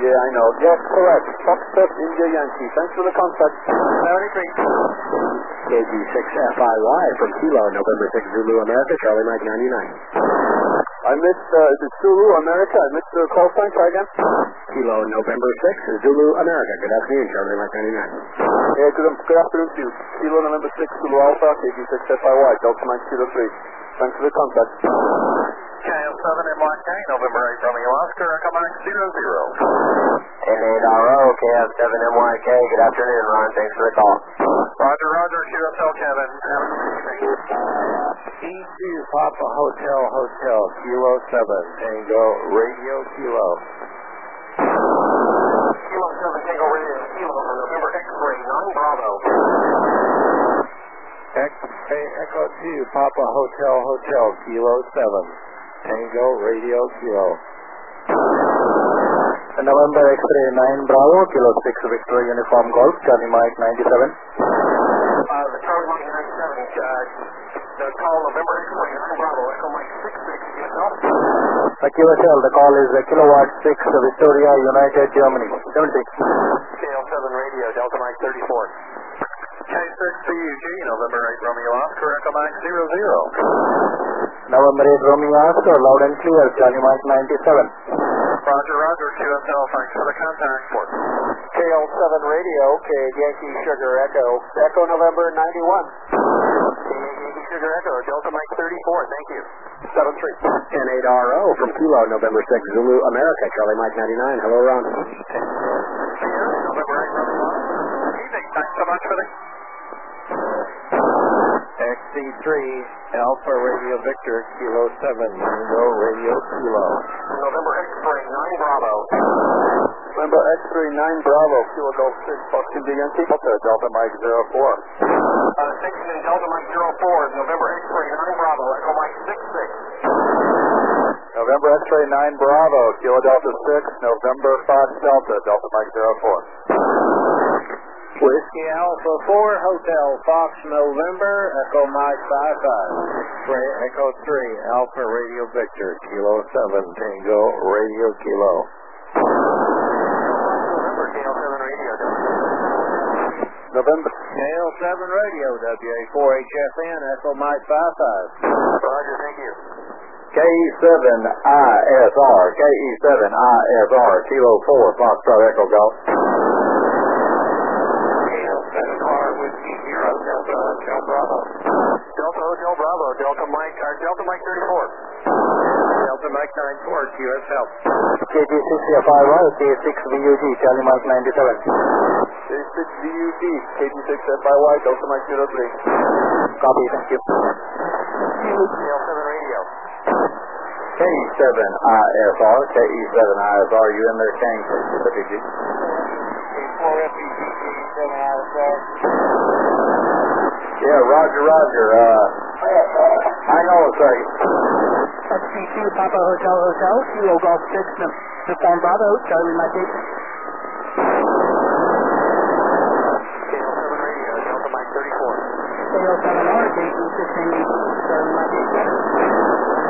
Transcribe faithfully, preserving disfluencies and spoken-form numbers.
Yeah, I know. Yes, correct. Foxtrot India Yankee. Thanks for the contact. seventy-three. K G six F I Y from Kilo, November sixth, Zulu America, Charlie Mike ninety-nine. I missed, uh, is it Zulu America? I missed the call sign. Try again. Kilo, November sixth, Zulu America. Good afternoon, Charlie Mike ninety-nine. Yeah, good, good afternoon to you. Kilo, November sixth, Zulu Alpha, K G six F I Y, Delta Mike zero three. Thanks for the contact. K L seven M Y K, November eight, Romeo Oscar, Echo Mike zero zero. N eight R O, K F seven M Y K, good afternoon, Ron, thanks for the call. Roger, Roger, Q S L Kevin. Have a good evening. E two Papa Hotel Hotel, Kilo seven, Tango, Radio Kilo. Kilo seven, Tango Radio, Kilo, November X-ray, nine Bravo. X, Echo two Papa Hotel Hotel, Kilo seven, Tango, Radio Kilo. November X-ray nine Bravo, Kilo six Victor Uniform Golf, Charlie Mike ninety-seven. Uh, the Charlie Mike ninety-seven, uh, the call November X-ray nine Bravo, Echo Mike six six, Q S L. The Q S L, the call is uh, Kilowatt six, Victoria, United, Germany. seventy-six. K L seven Radio, Delta Mike thirty-four. K six B U G, November eight, Romeo Oscar, Echo Mike zero zero. November eight, Romeo Oscar, loud and clear, Charlie Mike ninety-seven. Roger, Roger, Q S L, thanks for the contact. K L seven Radio, K Yankee Sugar Echo, Echo November ninety-one. K Yankee Sugar Echo, Delta Mike thirty-four, thank you. seven three. N eight R O from Kilo, November sixth, Zulu America, Charlie Mike ninety-nine. Hello, Ron. November eight, Romeo Oscar. Evening, thanks so much for the... X C three, Alpha Radio Victor, Kilo seven, Tango, Radio Kilo. November X-ray nine Bravo. November X-ray nine Bravo, Kilo Golf six, Fox India Yankee, Delta, Delta Mike zero four. Uh, station in Delta Mike zero four, November X-ray nine Bravo, Echo Mike six six. November X-ray nine Bravo, Kilo Delta six, November Fox Delta, Delta Mike zero four. Whiskey Alpha four, Hotel Fox November, Echo Mike five five. Ray Echo three, Alpha Radio Victor, Kilo seven, Tango, Radio Kilo. November K L seven Radio. November K L seven Radio, W A four H F N, Echo Mike five five. Roger, thank you. K E seven I S R, K E seven I S R, Kilo four, Foxtrot Echo Golf. Delta Hotel Bravo, Delta Mike, uh, Delta Mike thirty-four. Delta Mike ninety-four, Q S L. K G six F I Y, K six V U G, Charlie Mike ninety-seven. K six V U G, K G six F I Y, Delta Mike zero three. Copy, thank you. K L seven Radio. K E seven I S R, K E seven I S R, you in there, King? F E G. four F E G, K E seven I S R. Yeah, Roger, Roger. Uh, I know it's right. X C two Papa Hotel Hotel, Kilo Golf six, Uniform Bravo, Charlie Mike eight. K L seven Radio, Delta Mike thirty-four. K L seven R, J G six N U, Charlie Mike eight.